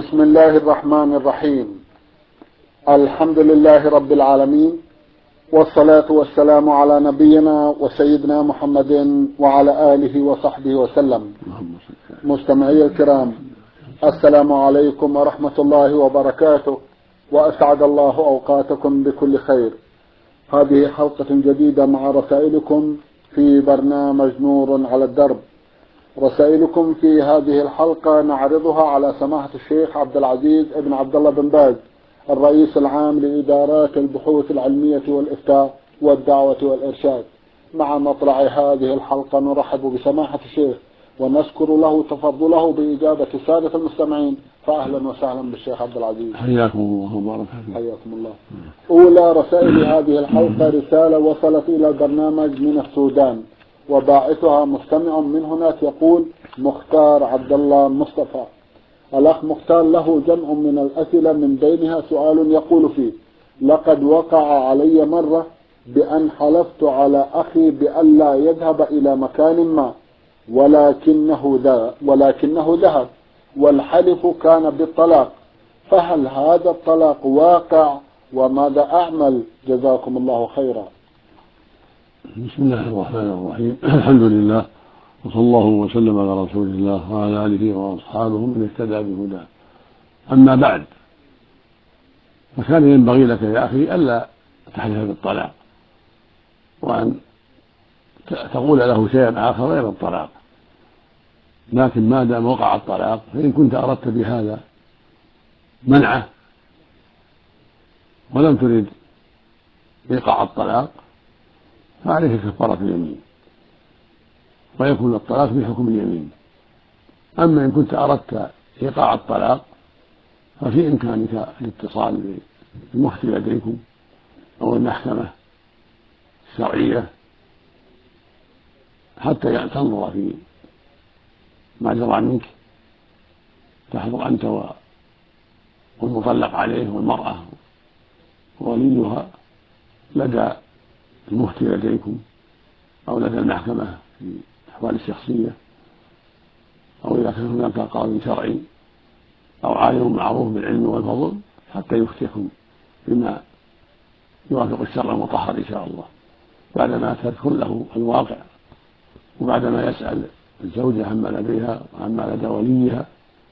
بسم الله الرحمن الرحيم. الحمد لله رب العالمين، والصلاة والسلام على نبينا وسيدنا محمد وعلى آله وصحبه وسلم. مستمعي الكرام، السلام عليكم ورحمة الله وبركاته، وأسعد الله أوقاتكم بكل خير. هذه حلقة جديدة مع رسائلكم في برنامج نور على الدرب. رسائلكم في هذه الحلقة نعرضها على سماحة الشيخ عبد العزيز ابن عبد الله بن باز، الرئيس العام لإدارات البحوث العلمية والإفتاء والدعوة والإرشاد. مع مطلع هذه الحلقة نرحب بسماحة الشيخ ونشكر له تفضله بإجابة السادة المستمعين، فأهلا وسهلا بالشيخ عبد العزيز. حياكم الله وبارك فيكم. حياكم الله. أولى رسائل هذه الحلقة رسالة وصلت إلى البرنامج من السودان، وباعثها مستمع من هناك يقول مختار عبد الله مصطفى. الأخ مختار له جمع من الأسئلة، من بينها سؤال يقول فيه: لقد وقع علي مرة بأن حلفت على أخي بأن لا يذهب إلى مكان ما، ولكنه ذهب، والحلف كان بالطلاق، فهل هذا الطلاق واقع وماذا أعمل؟ جزاكم الله خيرا. بسم الله الرحمن الرحيم. الحمد لله، وصلى الله وسلم على رسول الله وعلى آله وأصحابه من اهتدى بهداه. أما بعد، فكان ينبغي لك يا أخي ألا تحلف بالطلاق، وأن تقول له شيئا آخر غير الطلاق، لكن ما دام وقع الطلاق فإن كنت أردت بهذا منعه ولم ترد إيقاع الطلاق فعليك كفارة اليمين، ويكون الطلاق بحكم اليمين. أما إن كنت أردت إيقاع الطلاق ففي إمكانك الاتصال بالمفتي لديكم أو المحكمة الشرعية حتى تنظر في ما جرى منك، تحضر أنت والمطلق عليه والمرأة ووليها لدى المفتي لديكم أو لدى المحكمة في الأحوال الشخصية، أو إذا كان هناك قاضي شرعي أو عالم معروف بالعلم والفضل حتى يفتيكم بما يوافق الشرع المطهر إن شاء الله، بعدما تذكر له الواقع، وبعدما يسأل الزوجة عما لديها وعما لدى وليها،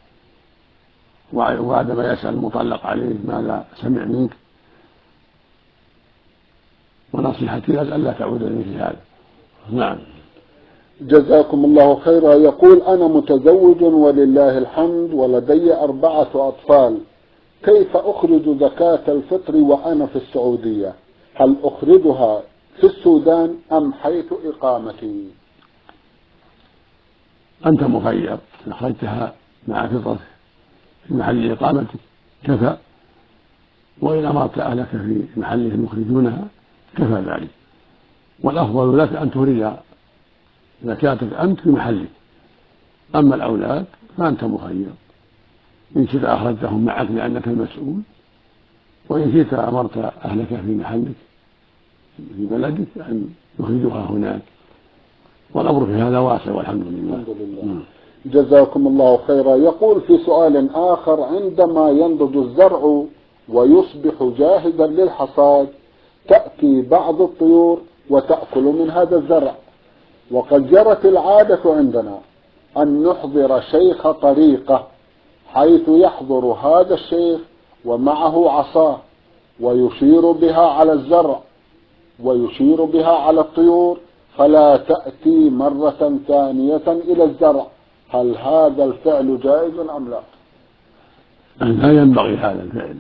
وبعدما يسأل المطلق عليه ماذا سمع منك. ونصيحتي لك ألا تعود لمثل هذا. نعم. جزاكم الله خيرا. يقول: أنا متزوج ولله الحمد ولدي 4 أطفال، كيف أخرج زكاة الفطر وأنا في السعودية؟ هل أخرجها في السودان أم حيث إقامتي؟ أنت مخير، أخرجتها مع فطرة في محل إقامتك كفى، وإن أمرت أهلك في محلهم يخرجونها كفى ذلك، والأفضل لك أن تخرج زكاتك أنت في محلك. أما الأولاد فأنت مخير، إن شئت أخرجتهم معك لأنك المسؤول، وإن شئت أمرت أهلك في محلك في بلدك أن يخرجوها هناك، والأمر في هذا واسع والحمد لله. الحمد لله. جزاكم الله خيرا. يقول في سؤال آخر: عندما ينضج الزرع ويصبح جاهزا للحصاد تأتي بعض الطيور وتأكل من هذا الزرع، وقد جرت العادة عندنا أن نحضر شيخ طريقة، حيث يحضر هذا الشيخ ومعه عصاه ويشير بها على الزرع ويشير بها على الطيور فلا تأتي مرة ثانية إلى الزرع، هل هذا الفعل جائز أم لا؟ لا ينبغي هذا الفعل،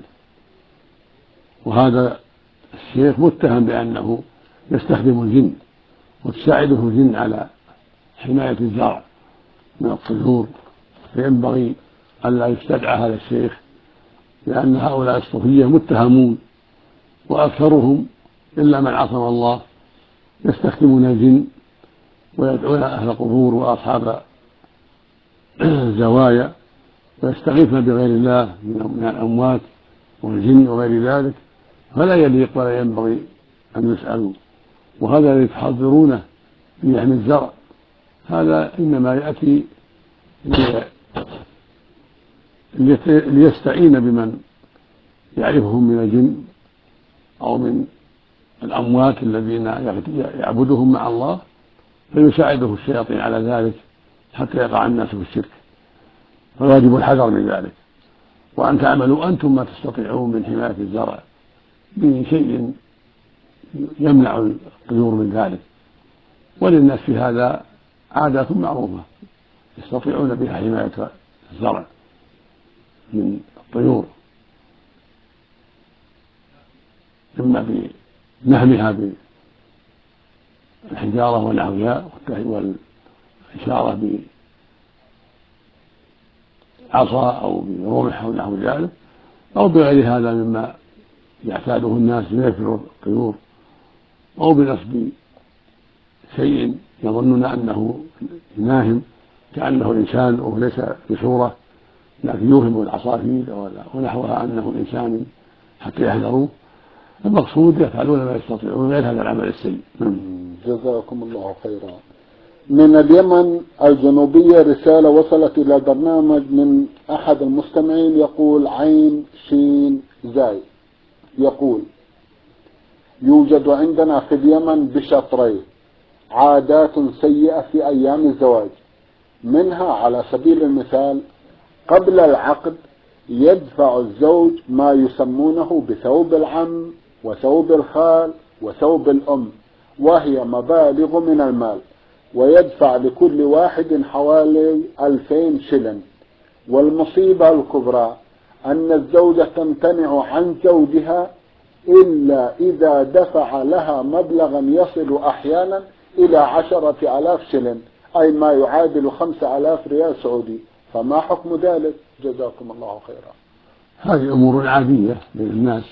وهذا الشيخ متهم بأنه يستخدم الجن وتساعده الجن على حماية الزرع من الطيور، فينبغي ألا يستدعى هذا الشيخ، لأن هؤلاء الصوفية متهمون، وأكثرهم إلا من عصم الله يستخدمون الجن ويدعون أهل القبور وأصحاب الزوايا ويستغيثون بغير الله من الأموات والجن وغير ذلك، فلا يليق ولا ينبغي أن يسألوا. وهذا الذي تحضرونه في لحم الزرع هذا إنما يأتي ليستعين بمن يعرفهم من الجن أو من الأموات الذين يعبدهم مع الله، فيساعده الشياطين على ذلك حتى يقع الناس في الشرك، فالواجب الحذر من ذلك، وأن تعملوا أنتم ما تستطيعون من حماية الزرع بشيء يمنع الطيور من ذلك. وللناس في هذا عادات معروفة يستطيعون بها حماية الزرع من الطيور، إما بنهمها بالحجارة ونحوها والإشارة بعصا أو برمح أو نحو ذلك، أو بغير هذا مما يعتاده الناس ليفر الطيور، أو بنصب شيء يظنون أنه ناهم كأنه إنسان وهو ليس بصورة لكن يوهم العصافير ونحوها أنه إنسان حتى يحذروه. المقصود يفعلون ما يستطيعون غير هذا العمل السيء. جزاكم الله خيرا. من اليمن الجنوبية رسالة وصلت إلى برنامج من أحد المستمعين، يقول عين شين زاي، يقول: يوجد عندنا في اليمن بشطرين عادات سيئة في أيام الزواج، منها على سبيل المثال قبل العقد يدفع الزوج ما يسمونه بثوب العم وثوب الخال وثوب الأم، وهي مبالغ من المال، ويدفع لكل واحد حوالي 2000 شلن. والمصيبة الكبرى أن الزوجة تمتنع عن زوجها إلا إذا دفع لها مبلغا يصل أحيانا إلى 10,000 شلن، أي ما يعادل 5000 ريال سعودي، فما حكم ذلك؟ جزاكم الله خيرا. هذه أمور عادية بين الناس،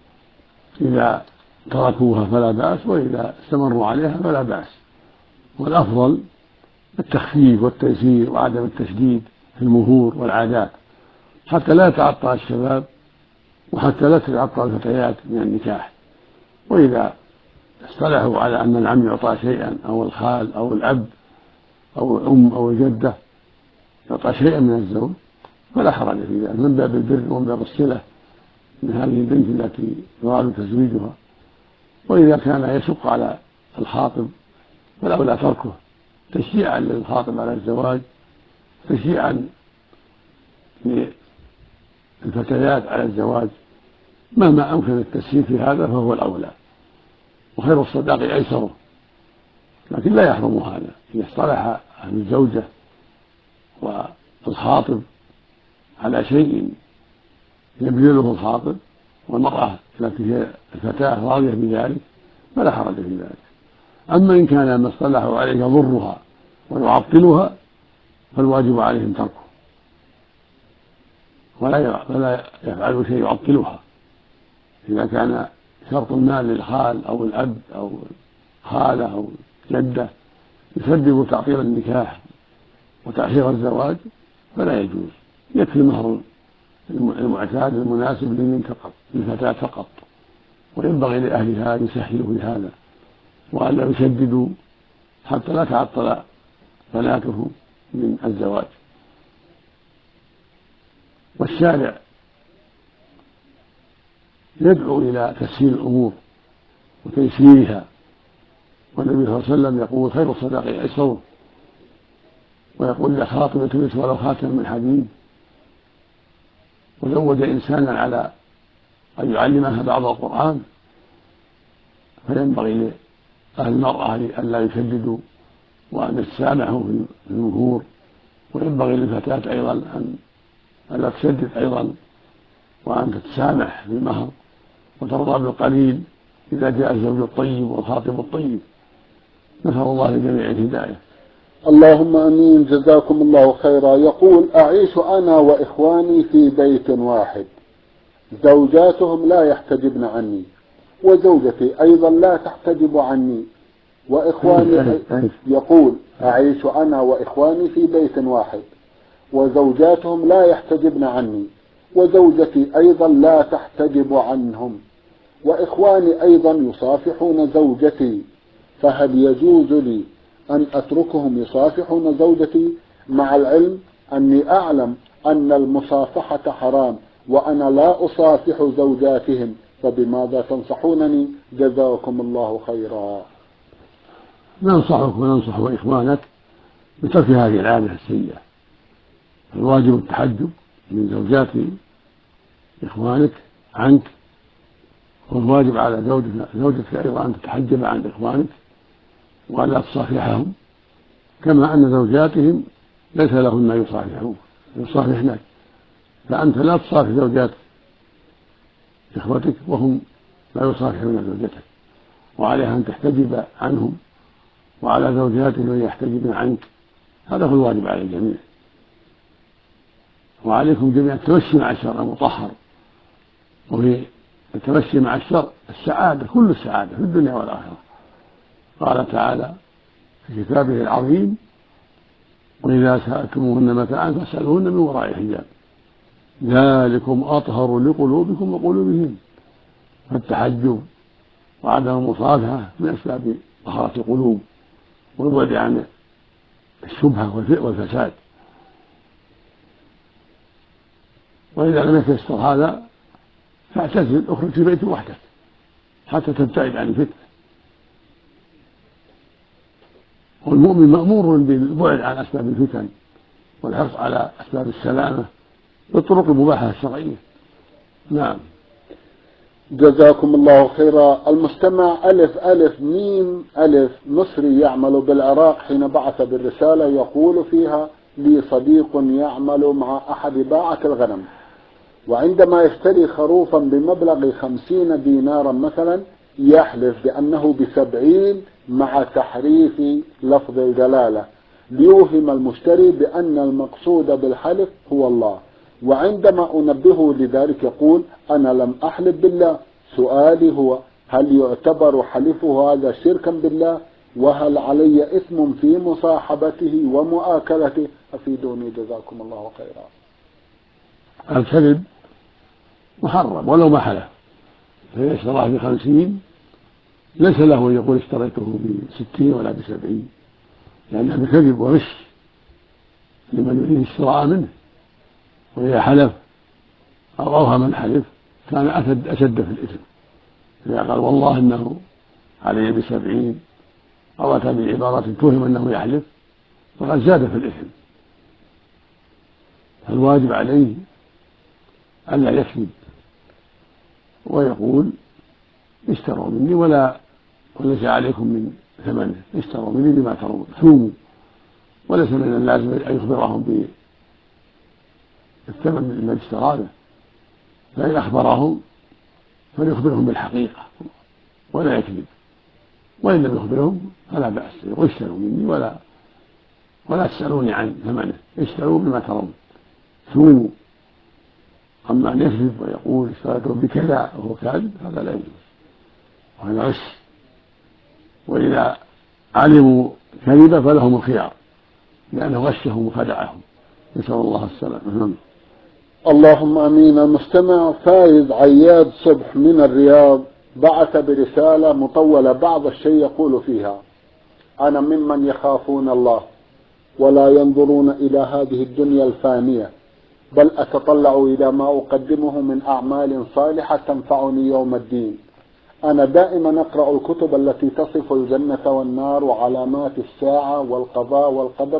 إذا تركوها فلا بأس، وإذا استمروا عليها فلا بأس، والأفضل التخفيف والتيسير وعدم التشديد في المهور والعادات حتى لا يتعطل الشباب وحتى لا تتعطل الفتيات من النكاح. وإذا اصطلحوا على أن العم يعطى شيئا أو الخال أو الأب أو الأم أو الجدة يعطى شيئا من الزوج فلا حرج في ذلك، من باب البر ومن باب الصلة من هذه البنت التي يراد تزويجها. وإذا كان يشق على الخاطب فالأولى تركه تشجيعا للخاطب على الزواج، تشجيعا للفتيات على الزواج، مهما أمكن التسهيل في هذا فهو الأولى، وخير الصداق أيسره. لكن لا يحرم هذا إذا اصطلح أهل الزوجة والخاطب على شيء يبذله الخاطب والمرأة التي هي الفتاة راضية بذلك فلا حرج في ذلك. أما إن كان ما اصطلحوا عليه يضرها ويعطلها فالواجب عليهم تركه، ولا يفعل شيء يعطلها. إذا كان شرط المال للخال أو الأب أو خالة أو جدة يسبب تعطيل النكاح وتأخير الزواج فلا يجوز، يكفي المهر المعتاد المناسب للفتاة فقط، وينبغي لأهلها أن يسهلوا في هذا وأن لا يشددوا حتى لا تعطل بناته من الزواج. والشارع يدعو إلى تسهيل الأمور وتيسيرها، والنبي صلى الله عليه وسلم يقول: خير الصداق أيسره، ويقول: لخاطب يلبس ولو خاتم من حديد. وزوج إنسانا على أن يعلمها بعض القرآن، فينبغي لأهل المرأة أن لا يشددوا وأن يتسامحوا في المهور، وينبغي للفتاة أيضا أن لا تشدد أيضا وأن تتسامح في المهر وترضى بالقليل إذا جاء الزوج الطيب والخاطب الطيب. نسأل الله للجميع الهداية. اللهم امين. جزاكم الله خيرا. يقول: اعيش انا واخواني في بيت واحد، زوجاتهم لا يحتجبن عني، وزوجتي ايضا لا تحتجب عني، واخواني يقول: اعيش انا واخواني في بيت واحد وزوجاتهم لا يحتجبن عني، وزوجتي ايضا لا تحتجب عنهم، واخواني ايضا يصافحون زوجتي، فهل يجوز لي أن أتركهم يصافحون زوجتي مع العلم أني أعلم أن المصافحة حرام وأنا لا أصافح زوجاتهم، فبماذا تنصحونني؟ جزاكم الله خيرا. ننصحك وننصح إخوانك بترك هذه العادة السيئة. الواجب التحجب من زوجات إخوانك عنك، والواجب على زوجتك أيضا أن تتحجب عن إخوانك وألا تصافحهم، كما أن زوجاتهم ليس لهن يصافحنك، فأنت لا تصافح زوجات إخوتك وهم لا يصافحون زوجتك، وعليها أن تحتجب عنهم وعلى زوجاتهم أن يحتجبن عنك. هذا هو الواجب على الجميع. وعليكم جميعا التمشي مع الشرع المطهر، وفي التمشي مع الشرع السعادة، كل السعادة في الدنيا والآخرة. قال تعالى في كتابه العظيم: وإذا سألتموهن متاعا فاسألوهن من وراء حجاب ذلكم أطهر لقلوبكم وقلوبهن. فالتحجب وعدم المصافحة من أسباب طهارة القلوب والبعد عن الشبهة والفساد. وإذا لم يتيسر هذا فاعتزل، اخرج في بيت وحدك حتى تبتعد عن الفتنة. والمؤمن مأمور بالبعد عن أسباب الفتن والحرص على أسباب السلامة بالطرق المباحة الشرعية. نعم. جزاكم الله خيرا. المستمع ألف ميم ألف مصري يعمل بالعراق حين بعث بالرسالة يقول فيها: لي صديق يعمل مع أحد باعة الغنم، وعندما يشتري خروفا بمبلغ 50 دينارا مثلا يحلف بأنه ب70 مع تحريف لفظ الجلالة ليوهم المشتري بأن المقصود بالحلف هو الله، وعندما أنبهه لذلك يقول: أنا لم أحلف بالله. سؤالي هو: هل يعتبر حلفه هذا شركا بالله؟ وهل علي إثم في مصاحبته ومؤاكلته؟ أفيدوني جزاكم الله خيرا. الكذب محرم ولو ما حلف، فإذا اشتراه ب50 ليس له أن يقول اشتريته ب60 ولا ب70، لأنه بكذب وغش لمن يريد الشراء منه. وإذا حلف أو أوهم الحلف كان أشد في الإثم. إذا قال والله إنه علي ب70 أو أتى بعبارة توهم أنه يحلف فقد زاد في الإثم. فالواجب عليه ألا يكذب ويقول: اشتروا مني وليس عليكم من ثمنه، اشتروا مني بما ترون ثوموا. وليس من اللازم أن يخبرهم بالثمن الذي اشترى به، فإن أخبرهم فليخبرهم بالحقيقة ولا يكذب، وإن لم يخبرهم فلا بأس، يقول: اشتروا مني ولا تسألوني عن ثمنه، اشتروا بما ترون ثوموا. أما أن يكذب ويقول اشتريته بكذا وهو كاذب هذا لا يجوز، وهذا غش. وإذا علموا كذبا فلهم الخيار لأنه غشهم وخدعهم، نسأل الله السلامة. اللهم امين. المستمع فايز عياد صبح من الرياض بعث برسالة مطولة بعض الشيء يقول فيها: أنا ممن يخافون الله ولا ينظرون إلى هذه الدنيا الفانية، بل أتطلع إلى ما أقدمه من أعمال صالحة تنفعني يوم الدين. أنا دائما أقرأ الكتب التي تصف الجنة والنار وعلامات الساعة والقضاء والقدر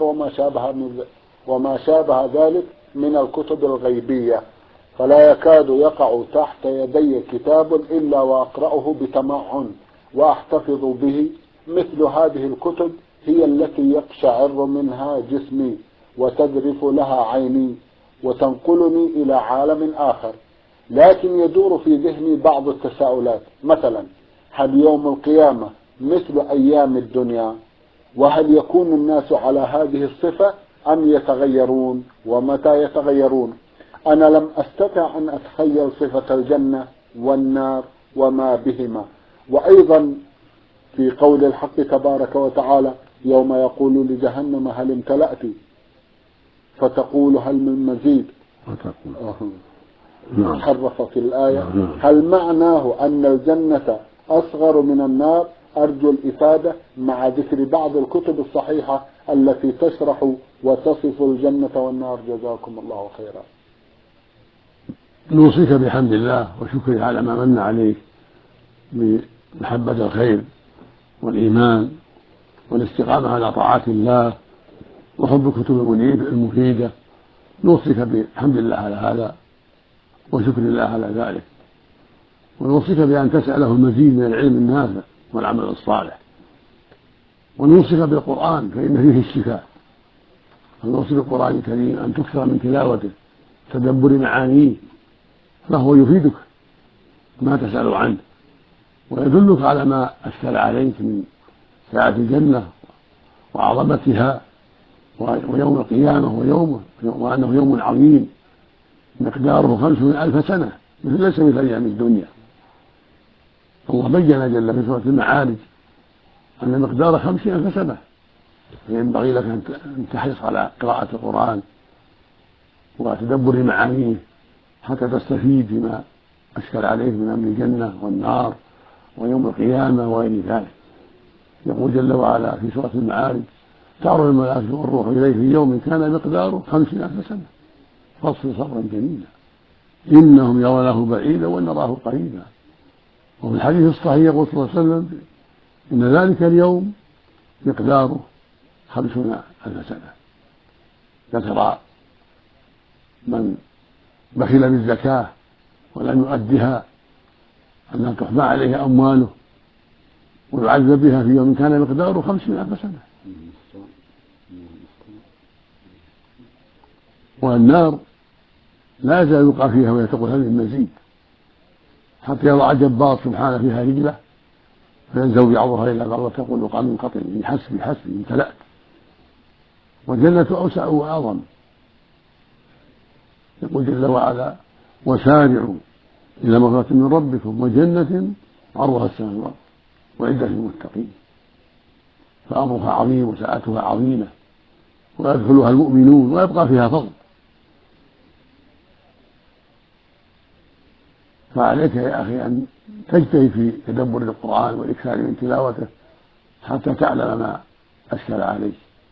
وما شابه ذلك من الكتب الغيبية، فلا يكاد يقع تحت يدي كتاب إلا وأقرأه بتمعن وأحتفظ به. مثل هذه الكتب هي التي يقشعر منها جسمي وتذرف لها عيني وتنقلني إلى عالم آخر، لكن يدور في ذهني بعض التساؤلات، مثلا: هل يوم القيامة مثل أيام الدنيا؟ وهل يكون الناس على هذه الصفة أم يتغيرون؟ ومتى يتغيرون؟ أنا لم أستطع أن أتخيل صفة الجنة والنار وما بهما. وأيضا في قول الحق تبارك وتعالى: يوم يقول لجهنم هل امتلأت فتقول هل من مزيد، حرفت الآية. هل معناه أن الجنة أصغر من النار؟ أرجو الإفادة مع ذكر بعض الكتب الصحيحة التي تشرح وتصف الجنة والنار؟ جزاكم الله خيرا. نوصيك بحمد الله وشكره على ما من عليك بمحبة الخير والإيمان والاستقامة على طاعات الله وحب الكتب المفيدة. نوصيك بحمد الله على هذا وشكر الله على ذلك، ونوصيك بأن تسأله المزيد من العلم النافع والعمل الصالح، ونوصيك بالقرآن فإن فيه الشفاء. ونوصي بالقرآن الكريم أن تكثر من تلاوته تدبر معانيه، فهو يفيدك ما تسأل عنه ويدلك على ما أشكل عليك من ساعة الجنة وعظمتها ويوم القيامة وأنه يوم عظيم مقداره 50,000 سنة، ليس مثل أيام الدنيا. الله بين جل في سورة المعارج أن مقدار 50,000 سنة، فينبغي لك أن تحرص على قراءة القرآن وتدبر معانيه حتى تستفيد فيما أشكل عليك من أمر الجنة والنار ويوم القيامة وغير ذلك. يقول جل وعلا في سورة المعارج: تعرض الملائكة والروح إليه في يوم كان مقداره 50,000 سنة فاصبر صبرا جميلا إنهم يرونه بعيدا ونراه قريبا. وفي الحديث الصحيح يقول صلى الله عليه وسلم: إن ذلك اليوم مقداره 50,000 سنة. ذكر من بخل بالزكاة ولم يؤدها أنها تحمى عليه أمواله ويعذب بها في يوم كان مقداره 50,000 سنة. والنار لا يزال يلقى فيها وهي تقول هل من مزيد، حتى يضع جبار سبحانه فيها رجله فينزوي بعضها إلى بعض وتقول يقع من قطع بحسبي امتلأت. والجنة أوسع وأعظم. يقول جل وعلا: وسارعوا إلى مغفرة من ربكم وجنة عرضها السماء والأرض وعدة للمتقين. فأمرها عظيم وساعتها عظيمة ويدخلها المؤمنون ويبقى فيها فضل. فعليك يا أخي أن تجتهد في تدبر القرآن والإكثار من تلاوته حتى تعلم ما أشكل عليك.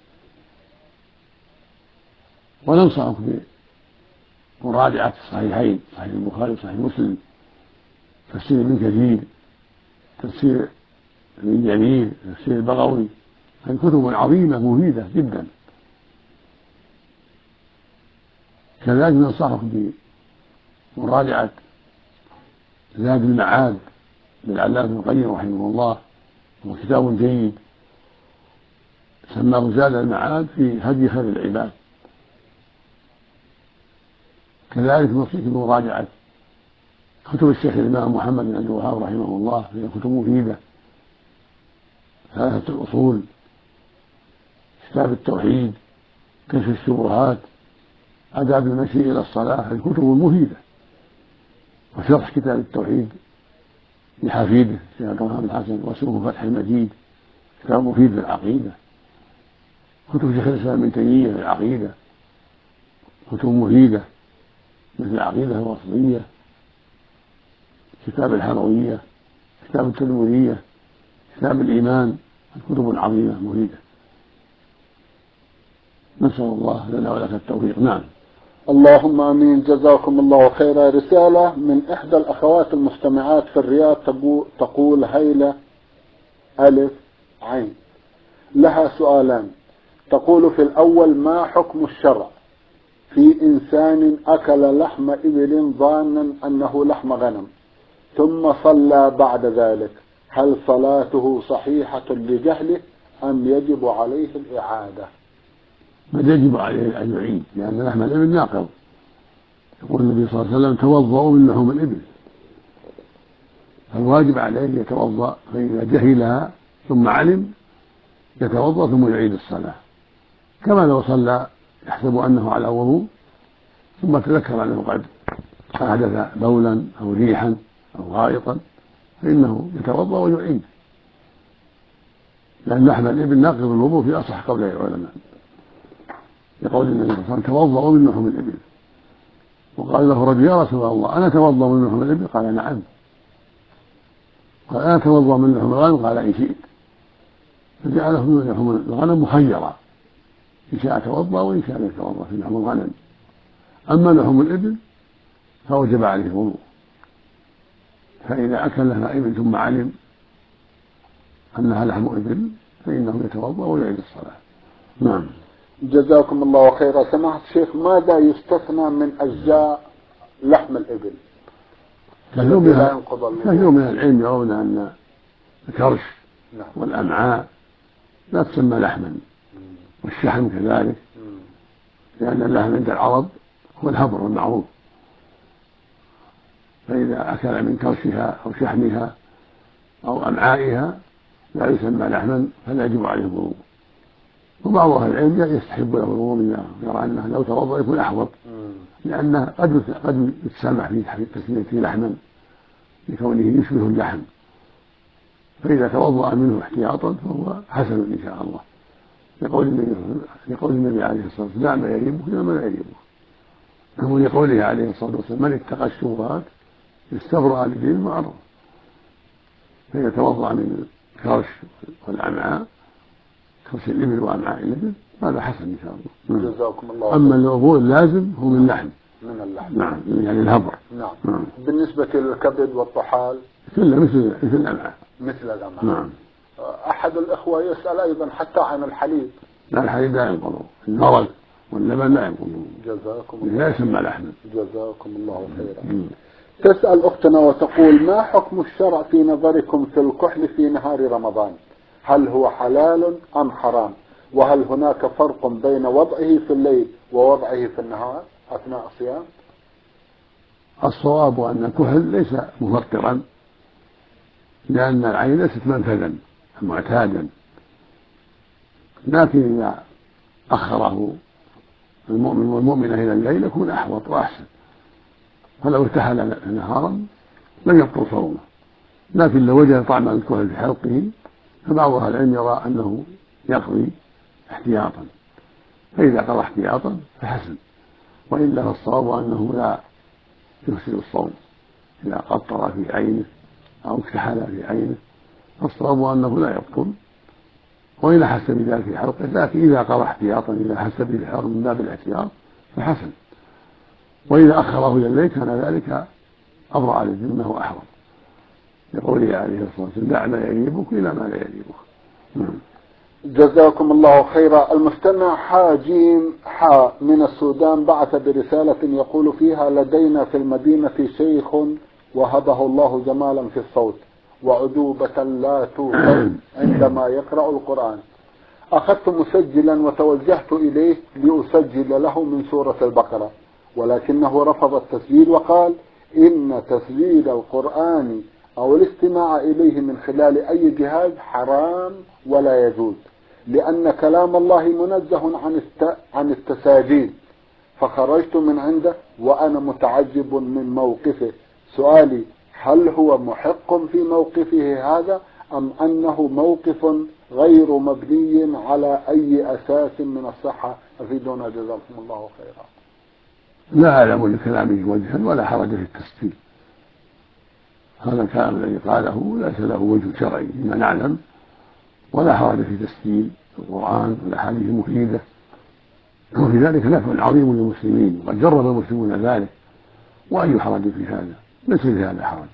وننصحك بمراجعة الصحيحين، صحيح البخاري وصحيح مسلم، تفسير ابن كثير، تفسير ابن جرير، تفسير البغوي، هذه كتب عظيمة مفيدة جدا. كذلك ننصحك بمراجعة زاد المعاد للعلامة ابن القيم رحمه الله، هو كتاب جيد سماه زاد المعاد في هدي خير العباد. كذلك نوصيك بمراجعة كتب الشيخ الإمام محمد بن عبد الوهاب رحمه الله، هي كتب مفيدة: ثلاثة الأصول، كتاب التوحيد، كشف الشبهات، آداب المشي إلى الصلاة، هذه كتب مفيدة. وشرح كتاب التوحيد لحفيده الشيخ عبد الرحمن الحسن واسمه فتح المجيد، كتاب مفيد في العقيدة. كتب شيخ الإسلام ابن تيمية في العقيدة كتب مفيدة مثل العقيدة الواسطية، كتاب الحموية، كتاب التدمرية، كتاب الإيمان، كتب عظيمة مفيدة. نسأل الله لنا ولك التوفيق. نعم. اللهم امين. جزاكم الله خيرا. رسالة من احدى الاخوات المستمعات في الرياض تقول: هيلة الف عين، لها سؤالان. تقول في الاول: ما حكم الشرع في انسان اكل لحم ابل ظانا انه لحم غنم ثم صلى بعد ذلك، هل صلاته صحيحة لجهله ام يجب عليه الاعادة؟ بل يجب عليه أن يعيد، لأن لحم الإبل ناقض. يقول النبي صلى الله عليه وسلم: توضؤوا من لحوم الإبل. فالواجب عليه يتوضأ، فإذا جهلها ثم علم يتوضأ ثم يعيد الصلاة، كما لو صلى يحسب أنه على وضوء ثم تذكر أنه قد أحدث بولا أو ريحا أو غائطا، فإنه يتوضأ ويعيد، لأن لحم الإبل ناقض الوضوء في أصح قول العلماء. يقول النبي صلى الله عليه وسلم: توضأوا من لحوم الإبل. وقال له رجل: يا رسول الله أنا أتوضأ من لحوم الإبل؟ قال: نعم. قال: أنا أتوضأ من لحوم الغنم؟ قال: إن شئت. فجعله من لحوم الغنم مخيرا، إن شاء توضأ وإن شاء لا يتوضأ في لحم الغنم. أما لحم الإبل فوجب عليه الوضوء، فإذا أكلها إبل ثم علم أنها لحم إبل فإنه يتوضأ ويعيد الصلاة. نعم. جزاكم الله خيرا. سماحة الشيخ، ماذا يستثنى من أجزاء لحم الإبل؟ كثير من العلم يرون أن الكرش والأمعاء لا تسمى لحما، والشحم كذلك، لأن اللحم عند العرب هو الهبر المعروف، فإذا أكل من كرشها أو شحمها أو أمعائها لا يسمى لحما فلا يجب عليه الوضوء. وبعض أهل العلم يستحب له الوضوء منها، يرى أنه لو توضأ يكون أحوط، لأنه قد يتسامح في تسميته لحما لكونه يشبه اللحم، فإذا توضأ منه احتياطا فهو حسن إن شاء الله، لقول النبي عليه الصلاة والسلام: دع ما يريبك إلى ما لا يريبك. ولقوله عليه الصلاة والسلام: من اتقى الشبهات استبرأ لدين وعرض. فإذا توضأ من الكرش والأمعاء، كرش الإبل وأمعاء الإبل، هذا حسن إن شاء الله. جزاكم الله. أما الوضوء اللازم هو من اللحم. من اللحم. نعم، يعني الهبر. نعم. بالنسبة للكبد والطحال كله مثل الأمعاء. مثل الأمعاء. نعم. أحد الإخوة يسأل أيضا حتى عن الحليب. لا، الحليب لا ينقض، النرد واللبن لا ينقض. جزاكم الله. لا يسمى لحما. جزاكم الله خيرا. تسأل أختنا وتقول: ما حكم الشرع في نظركم في الكحل في نهار رمضان؟ هل هو حلال أم حرام؟ وهل هناك فرق بين وضعه في الليل ووضعه في النهار أثناء الصيام؟ الصواب أن الكحل ليس مفطرا، لأن العين ليست منفذا معتادا، لكن إذا أخره المؤمن والمؤمنة إلى الليل يكون أحوط وأحسن، فلو ارتحل نهارا لم يبطل صومه، لكن لو وجد طعم الكحل في حلقه فبعض أهل العلم يرى أنه يقضي احتياطا، فإذا قضى احتياطا فحسن، وإلا فالصواب أنه لا يفسد الصوم إذا قطر في عينه أو اكتحل في عينه، فالصواب أنه لا يبطل، وإذا حس بذلك في حلقه، لكن إذا قضى احتياطا إذا حس به في حلقه من باب الاحتياط فحسن، وإذا أخره إلى الليل كان ذلك أبرأ للذمة وأحوط، لقوله عليه الصلاة والسلام: دع ما يريبك إلى ما لا يريبك. جزاكم الله خيرا. المستمع حاجيم من السودان بعث برسالة يقول فيها: لدينا في المدينة شيخ وهبه الله جمالا في الصوت وعذوبة لا توصف عندما يقرأ القرآن. أخذت مسجلا وتوجهت إليه لأسجل له من سورة البقرة، ولكنه رفض التسجيل وقال إن تسجيل القرآن أو الاستماع إليه من خلال أي جهاز حرام ولا يجوز، لأن كلام الله منزه عن التساجيل. فخرجت من عنده وأنا متعجب من موقفه. سؤالي: هل هو محق في موقفه هذا أم أنه موقف غير مبني على أي أساس من الصحة؟ أفيدونا جزاكم الله خيرا. لا أعلم لكلامه وجها ولا حرج في التسجيل، هذا الكلام الذي قاله ليس له وجه شرعي بما نعلم، ولا حرج في تسجيل القرآن والأحاديث المفيدة، وفي ذلك نفع عظيم للمسلمين، وقد جرب المسلمون ذلك، وأي حرج في هذا؟ ليس في هذا حرج،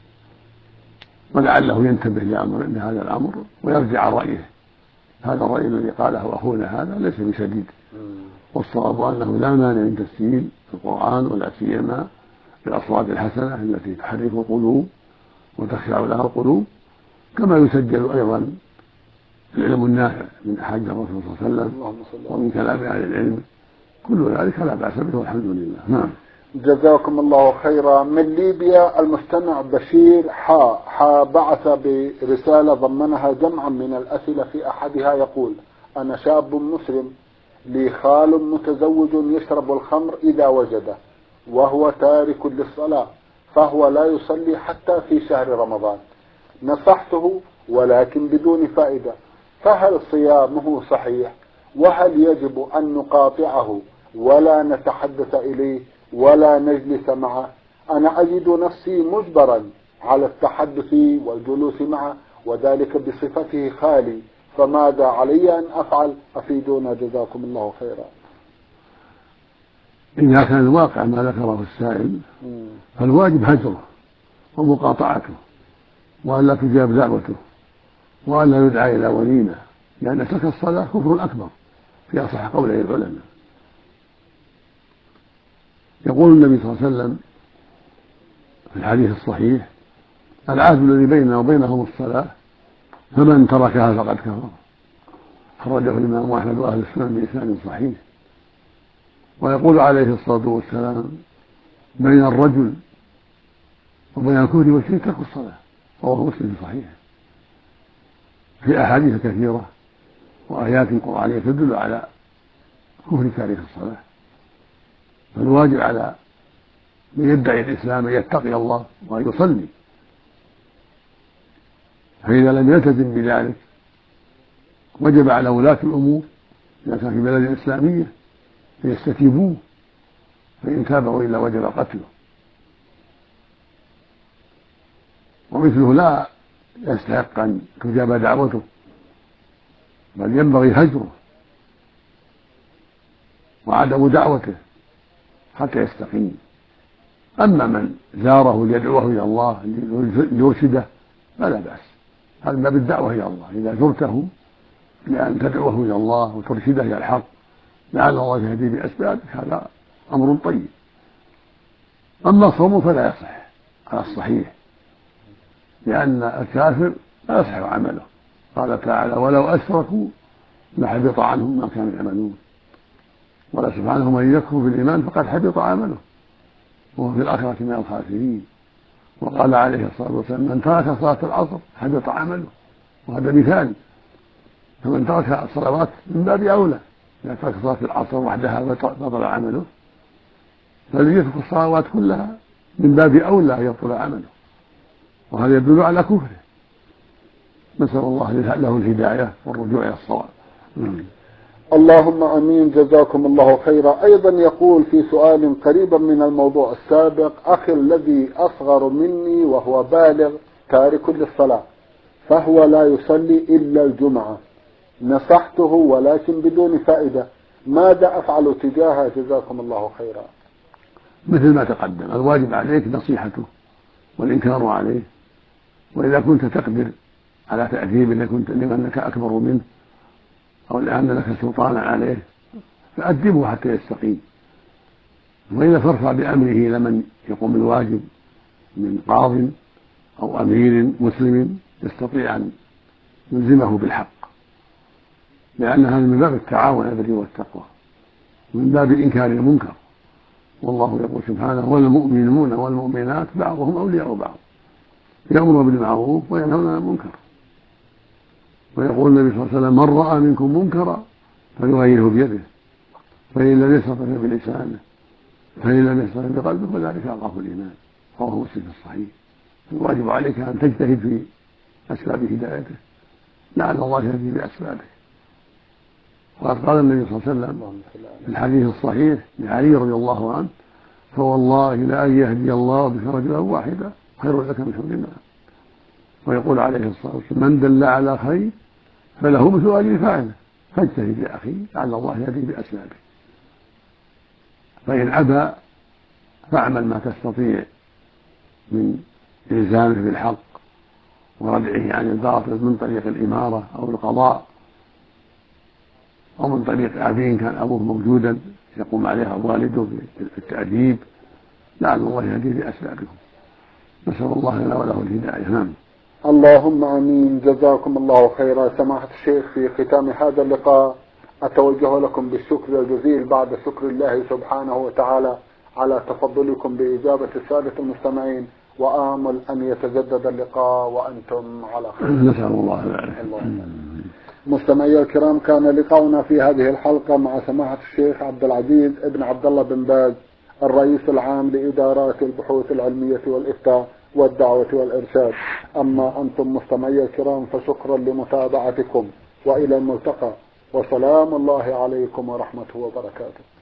ولعله ينتبه لهذا الأمر ويرجع عن رأيه. هذا الرأي الذي قاله أخونا هذا ليس بشديد، والصواب أنه لا مانع من تسجيل القرآن، ولا سيما بالأصوات الحسنة التي تحرك القلوب وتخشع لها القلوب، كما يسجل أيضا العلم النافع من أحاديث الرسول صلى الله عليه وسلم ومن كلام أهل العلم، كل ذلك لا بأس به والحمد لله. نعم. جزاكم الله خيرا. من ليبيا المستمع بشير بعث برسالة ضمنها جمعا من الأسئلة، في أحدها يقول: أنا شاب مسلم لي خال متزوج يشرب الخمر إذا وجده، وهو تارك للصلاة، فهو لا يصلي حتى في شهر رمضان. نصحته ولكن بدون فائدة، فهل صيامه صحيح؟ وهل يجب أن نقاطعه ولا نتحدث إليه ولا نجلس معه؟ أنا أجد نفسي مجبرا على التحدث والجلوس معه، وذلك بصفته خالي فماذا علي أن أفعل؟ أفيدونا جزاكم الله خيرا. إذا كان الواقع ما ذكره السائل فالواجب هجره ومقاطعته، وأن لا تجاب دعوته، وأن لا يدعى إلى وليمة، لأن ترك الصلاة كفر أكبر في أصح قوله العلماء. يقول النبي صلى الله عليه وسلم في الحديث الصحيح: العهد الذي بيننا وبينهم الصلاة، فمن تركها فقد كفر. خرجه الإمام أحمد وأهل السنن بإسناد صحيح. ويقول عليه الصلاة والسلام: بين الرجل وبين الكفر والشرك ترك الصلاة، رواه مسلم صحيح. في أحاديث كثيرة وآيات قرآنية تدل على كفر تارك الصلاة. فالواجب على من يدعي الإسلام أن يتقي الله وأن يصلي، فإذا لم يلتزم بذلك وجب على ولاة الأمور إذا كان في بلد إسلامية أن يستتيبوه، فإن تابوا إلا وجب قتله. ومثله لا يستحق أن تجاب دعوته، بل ينبغي هجره وعدم دعوته حتى يستقيم. أما من زاره ليدعوه إلى الله ليرشده فلا بأس، هذا ما بالدعوة إلى الله. إذا زرته لأن تدعوه إلى الله وترشده إلى الحق لعل الله يهدي بأسبابك، هذا أمر طيب. أما الصوم فلا يصح على الصحيح، لأن الكافر لا يصح عمله. قال تعالى: ولو أشركوا لحبط عنهم ما كانوا يعملون. ولا سبحانه: من يكفر بالإيمان فقد حبط عمله وهو في الآخرة من الخاسرين. وقال عليه الصلاة والسلام: من ترك صلاة العصر حبط عمله. وهذا مثال، فمن ترك الصلوات من باب أولى. إذا ترك صلاة العصر وحدها بطل عمله، فالذي يترك الصلوات كلها من باب أولى أن يبطل عمله، وهذا يدل على كفره. نسأل الله له الهداية والرجوع إلى الصواب. اللهم امين جزاكم الله خيرا. ايضا يقول في سؤال قريبا من الموضوع السابق: اخي الذي اصغر مني وهو بالغ تارك للصلاة، فهو لا يصلي الا الجمعة، نصحته ولكن بدون فائدة، ماذا افعل تجاهه جزاكم الله خيرا؟ مثل ما تقدم، الواجب عليك نصيحته والإنكار عليه، وإذا كنت تقدر على تأديبه لأنك أكبر منه أو لأن لك سلطانا عليه فأدبه حتى يستقيم. وإذا ترفع بأمره إلى من يقوم الواجب من قاض أو أمير مسلم يستطيع أن يلزمه بالحق، لأن هذا من باب التعاون على البر والتقوى ومن باب إنكار المنكر. والله يقول سبحانه: والمؤمنون والمؤمنات بعضهم أولياء بعض يأمر بالمعروف وينهون عن المنكر. ويقول النبي صلى الله عليه وسلم: من رأى منكم منكرا فليغيره بيده، فإن لم يستطع بلسانه، فإن لم يستطع بقلبه، وذلك أضعف الإيمان. رواه مسلم في الصحيح. الواجب عليك أن تجتهد في أسباب هدايته لعل الله يهدي بأسبابه. وقد قال النبي صلى الله عليه وسلم في الحديث الصحيح لعلي رضي الله عنه: فوالله لأن يهدي الله بك رجلا واحدا خير لك من حمر النعم. ويقول عليه الصلاة والسلام: من دل على خير فله مثل أجر فاعله، فاجتهد يا أخي لعل الله يهدي بأسبابه. فإن أبى فاعمل ما تستطيع من إلزامه بالحق وردعه عن الباطل من طريق الإمارة أو القضاء أو من طريق أبيه كان أبوه موجودا يقوم عليها والده بالتأديب لعل الله يهدي بأسبابكم. نسأل الله لنا وله الهداية. نعم. اللهم امين جزاكم الله خيرا. سماحة الشيخ، في ختام هذا اللقاء اتوجه لكم بالشكر الجزيل بعد شكر الله سبحانه وتعالى على تفضلكم بإجابة السادة المستمعين، وآمل أن يتجدد اللقاء وأنتم على خير. نسأل الله ذلك. مستمعي الكرام، كان لقاؤنا في هذه الحلقة مع سماحة الشيخ عبد العزيز ابن عبد الله بن باز، الرئيس العام لإدارات البحوث العلمية والإفتاء والدعوة والإرشاد. أما أنتم مستمعي الكرام فشكرا لمتابعتكم، وإلى الملتقى، وسلام الله عليكم ورحمته وبركاته.